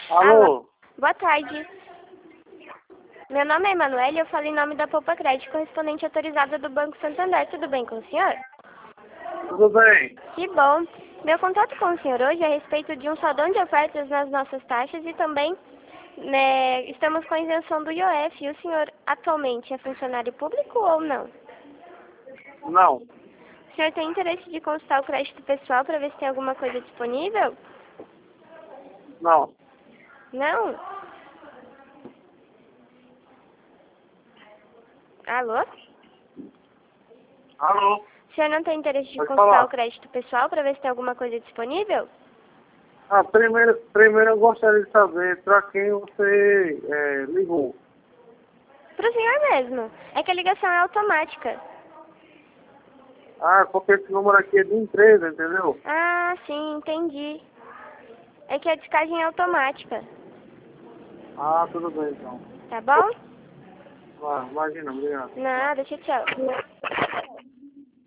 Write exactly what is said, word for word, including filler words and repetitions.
Alô? Boa tarde. Meu nome é Emanuele e eu falo em nome da Poupa Crédito, correspondente autorizada do Banco Santander. Tudo bem com o senhor? Tudo bem? Que bom. Meu contato com o senhor hoje é a respeito de um saldão de ofertas nas nossas taxas e também né, estamos com a isenção do I O F. E o senhor atualmente é funcionário público ou não? Não. O senhor tem interesse de consultar o crédito pessoal para ver se tem alguma coisa disponível? Não. Não? Alô? Alô? O senhor não tem interesse de Pode consultar falar. o crédito pessoal para ver se tem alguma coisa disponível? Ah, primeiro, primeiro eu gostaria de saber para quem você é, ligou. Para o senhor mesmo. É que a ligação é automática. Ah, porque esse número aqui é de empresa, entendeu? Ah, sim, entendi. É que a descagem é automática. Ah, tudo bem então. Tá bom? Ah, imagina, obrigado. Nada, tchau, tchau.